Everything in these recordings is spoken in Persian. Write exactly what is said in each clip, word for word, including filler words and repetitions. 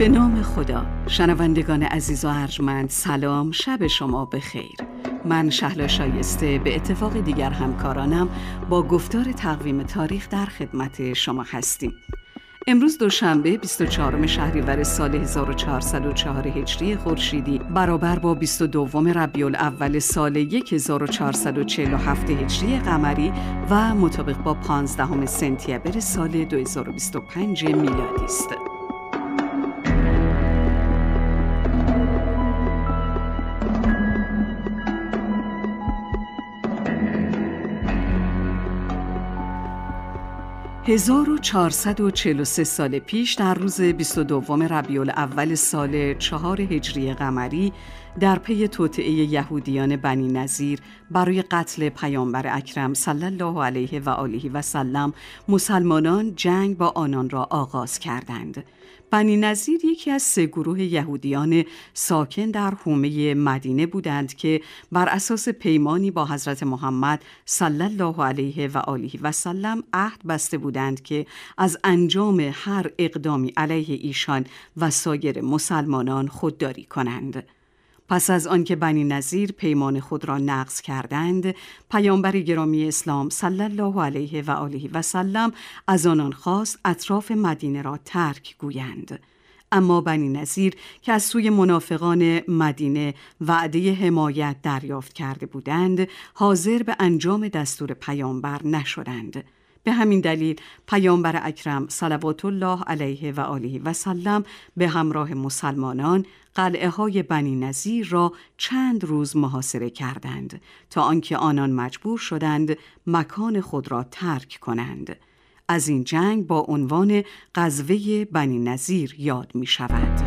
به نام خدا. شنوندگان عزیز و ارجمند، سلام، شب شما بخیر. من شهلا شایسته به اتفاق دیگر همکارانم با گفتار تقویم تاریخ در خدمت شما هستیم. امروز دوشنبه بیست و چهارم شهریور سال هزار و چهارصد و چهار هجری خورشیدی برابر با بیست و دوم ربیع الاول سال هزار و چهارصد و چهل و هفت هجری قمری و مطابق با پانزدهم سپتامبر سال دو هزار و بیست و پنج میلادی است. هزار و چهارصد و چهل و سه سال پیش در روز بیست و دوم ربیع الاول سال چهار هجری قمری در پی توطئه یهودیان بنی نضیر برای قتل پیامبر اکرم صلی الله علیه و آله و سلم مسلمانان جنگ با آنان را آغاز کردند. بنی نضیر یکی از سه گروه یهودیان ساکن در حومه مدینه بودند که بر اساس پیمانی با حضرت محمد صلی الله علیه و آله و سلم عهد بسته بودند که از انجام هر اقدامی علیه ایشان و سایر مسلمانان خودداری کنند. پس از آنکه بنی نضیر پیمان خود را نقض کردند، پیامبر گرامی اسلام صلی الله علیه و آله و سلم از آنان خواست اطراف مدینه را ترک گویند. اما بنی نضیر که از سوی منافقان مدینه وعده حمایت دریافت کرده بودند، حاضر به انجام دستور پیامبر نشدند. به همین دلیل پیامبر اکرم صلوات الله علیه و آله و سلم به همراه مسلمانان قلعه های بنی نضیر را چند روز محاصره کردند تا آنکه آنان مجبور شدند مکان خود را ترک کنند. از این جنگ با عنوان غزوه بنی نضیر یاد می شود.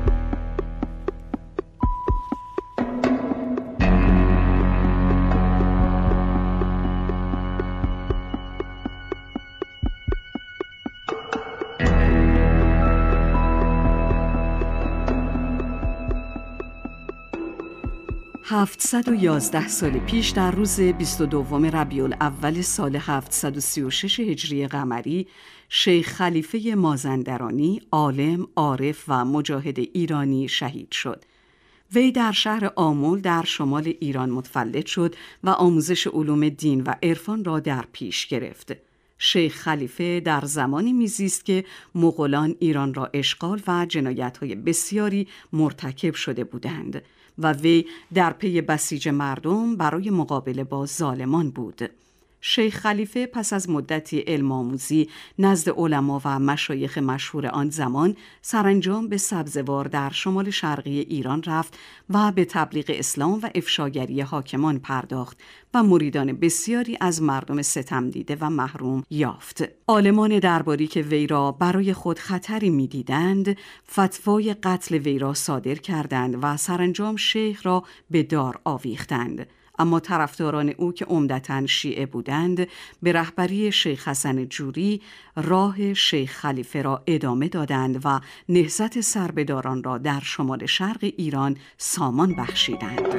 هفتصد و یازده سال پیش در روز بیست و دوم ربیع الاول سال هفتصد و سی و شش هجری قمری شیخ خلیفه مازندرانی، عالم، عارف و مجاهد ایرانی شهید شد. وی در شهر آمل در شمال ایران متولد شد و آموزش علوم دین و عرفان را در پیش گرفت. شیخ خلیفه در زمانی میزیست که مغولان ایران را اشغال و جنایت‌های بسیاری مرتکب شده بودند و وی در پی بسیج مردم برای مقابله با ظالمان بود. شیخ خلیفه پس از مدتی علم آموزی نزد علما و مشایخ مشهور آن زمان سرانجام به سبزوار در شمال شرقی ایران رفت و به تبلیغ اسلام و افشاگری حاکمان پرداخت و مریدان بسیاری از مردم ستم دیده و محروم یافت. عالمان درباری که وی را برای خود خطری می‌دیدند، فتوای قتل وی را صادر کردند و سرانجام شیخ را به دار آویختند. اما طرفداران او که عمدتاً شیعه بودند، به رهبری شیخ حسن جوری راه شیخ خلیفه را ادامه دادند و نهضت سربداران را در شمال شرق ایران سامان بخشیدند.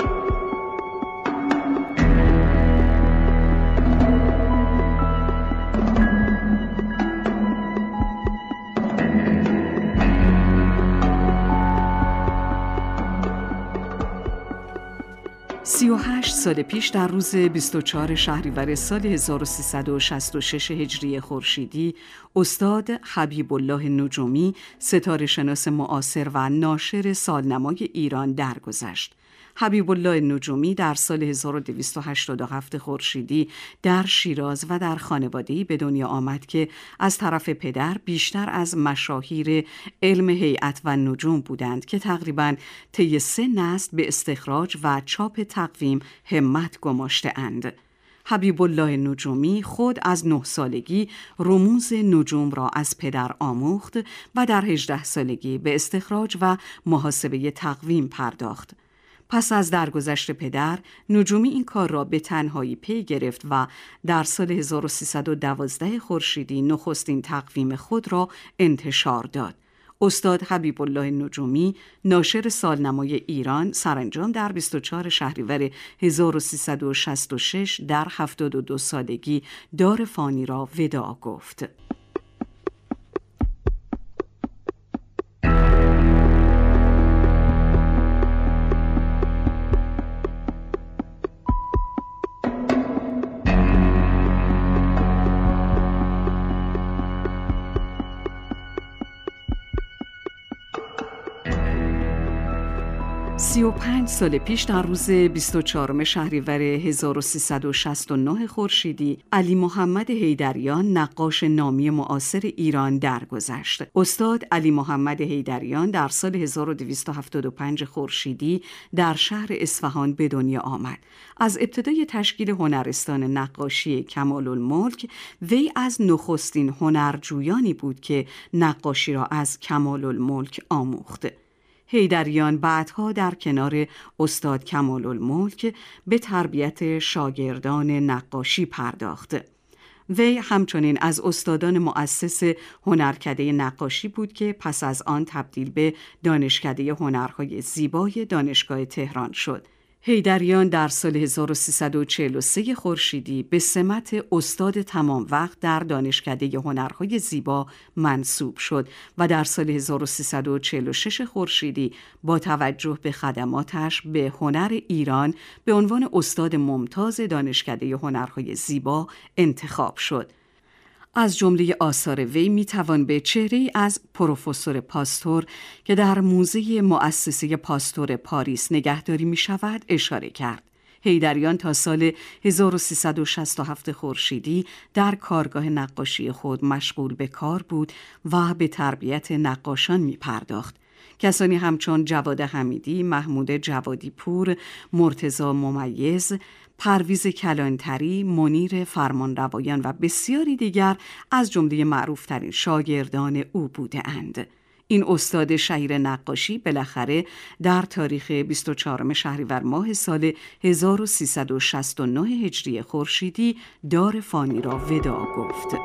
سی و هشت سال پیش در روز بیست و چهارم شهریور سال هزار و سیصد و شصت و شش هجری خورشیدی استاد حبیب الله نجومی، ستاره شناس معاصر و ناشر سالنمای ایران درگذشت. حبیب الله نجومی در سال هزار و دویست و هشتاد و هفت خورشیدی در شیراز و در خانواده‌ای به دنیا آمد که از طرف پدر بیشتر از مشاهیر علم هیئت و نجوم بودند که تقریباً طی سه نسل به استخراج و چاپ تقویم همت گماشته اند. حبیب الله نجومی خود از نه سالگی رموز نجوم را از پدر آموخت و در هجده سالگی به استخراج و محاسبه تقویم پرداخت. پس از درگذشت پدر، نجومی این کار را به تنهایی پی گرفت و در سال هزار و سیصد و دوازده خورشیدی نخستین تقویم خود را انتشار داد. استاد حبیب الله نجومی، ناشر سالنمای ایران، سرانجام در بیست و چهارم شهریور هزار و سیصد و شصت و شش در هفتاد و دو سالگی دار فانی را وداع گفت. سی و پنج سال پیش در روز بیست و چهارم شهریور هزار و سیصد و شصت و نه خورشیدی، علی محمد حیدریان نقاش نامی معاصر ایران درگذشت. استاد علی محمد حیدریان در سال هزار و دویست و هفتاد و پنج خورشیدی در شهر اصفهان به دنیا آمد. از ابتدای تشکیل هنرستان نقاشی کمال‌الملک، وی از نخستین هنرجویانی بود که نقاشی را از کمال‌الملک آموخت. حیدریان بعدها در کنار استاد کمال‌الملک به تربیت شاگردان نقاشی پرداخت. وی همچنین از استادان مؤسس هنرکده نقاشی بود که پس از آن تبدیل به دانشکده هنرهای زیبای دانشگاه تهران شد. حیدریان در سال هزار و سیصد و چهل و سه خورشیدی به سمت استاد تمام وقت در دانشکده هنرهای زیبا منصوب شد و در سال هزار و سیصد و چهل و شش خورشیدی با توجه به خدماتش به هنر ایران به عنوان استاد ممتاز دانشکده هنرهای زیبا انتخاب شد. از جمله آثار وی میتوان به چهره‌ای از پروفسور پاستور که در موزه مؤسسه پاستور پاریس نگهداری می شود اشاره کرد. حیدریان تا سال هزار و سیصد و شصت و هفت خورشیدی در کارگاه نقاشی خود مشغول به کار بود و به تربیت نقاشان می پرداخت. کسانی همچون جواد حمیدی، محمود جوادی پور، مرتضی ممیز، پرویز کلانتری، منیر فرمانروایان و بسیاری دیگر از جمله معروفترین شاگردان او بوده اند. این استاد شهیر نقاشی بالاخره در تاریخ بیست و چهارم شهریور ماه سال هزار و سیصد و شصت و نه هجری خورشیدی دار فانی را وداع گفت.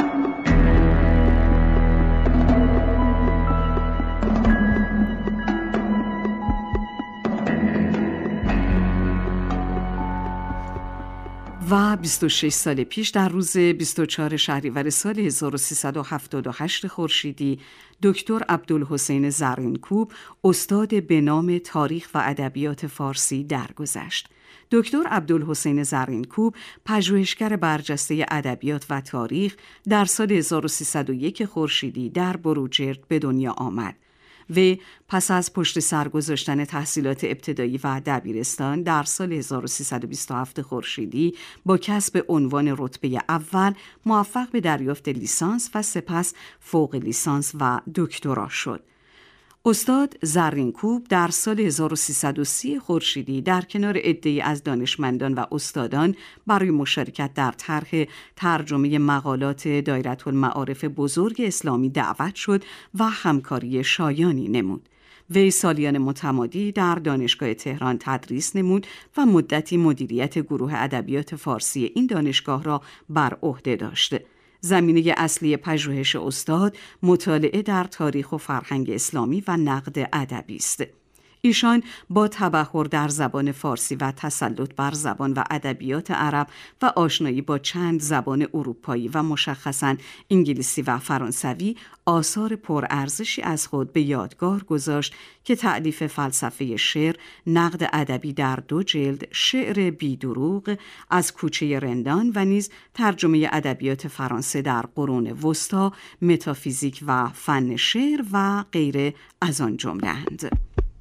و بیست و شش سال پیش در روز بیست و چهارم شهریور سال هزار و سیصد و هفتاد و هشت خورشیدی، دکتر عبدالحسین زرینکوب، استاد به نام تاریخ و ادبیات فارسی درگذشت. دکتر عبدالحسین زرینکوب، پژوهشگر برجسته ادبیات و تاریخ، در سال هزار و سیصد و یک خورشیدی در بروجرد به دنیا آمد. وی پس از پشت سر گذاشتن تحصیلات ابتدایی و دبیرستان در سال هزار و سیصد و بیست و هفت خورشیدی با کسب عنوان رتبه اول موفق به دریافت لیسانس و سپس فوق لیسانس و دکترا شد. استاد زرینکوب در سال هزار و سیصد و سی خورشیدی در کنار عده‌ای از دانشمندان و استادان برای مشارکت در طرح ترجمه مقالات دایرةالمعارف بزرگ اسلامی دعوت شد و همکاری شایانی نمود. وی سالیان متمادی در دانشگاه تهران تدریس نمود و مدتی مدیریت گروه ادبیات فارسی این دانشگاه را بر عهده داشت. زمینه اصلی پژوهش استاد مطالعه در تاریخ و فرهنگ اسلامی و نقد ادبی است. ایشان با تبحر در زبان فارسی و تسلط بر زبان و ادبیات عرب و آشنایی با چند زبان اروپایی و مشخصاً انگلیسی و فرانسوی آثار پرارزشی از خود به یادگار گذاشت که تألیف فلسفه شعر، نقد ادبی در دو جلد، شعر بی‌دروغ، از کوچه رندان و نیز ترجمه ادبیات فرانسه در قرون وسطی، متافیزیک و فن شعر و غیره از آن جمله اند.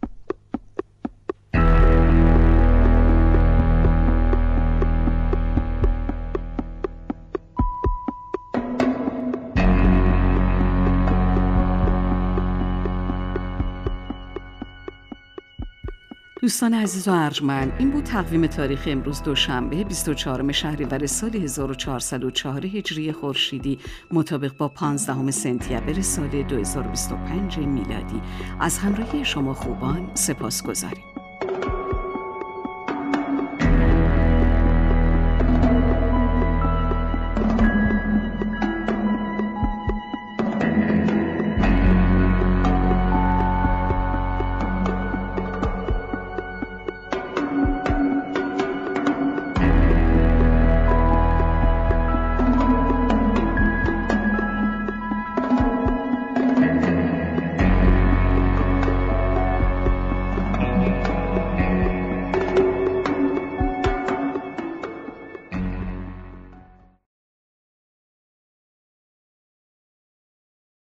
دوستان عزیز و ارجمند، این بود تقویم تاریخ امروز دوشنبه بیست و چهارم شهریور سال هزار و چهارصد و چهار هجری خورشیدی مطابق با پانزدهم سپتامبر سال دو هزار و بیست و پنج میلادی. از همراهی شما خوبان سپاسگزاریم.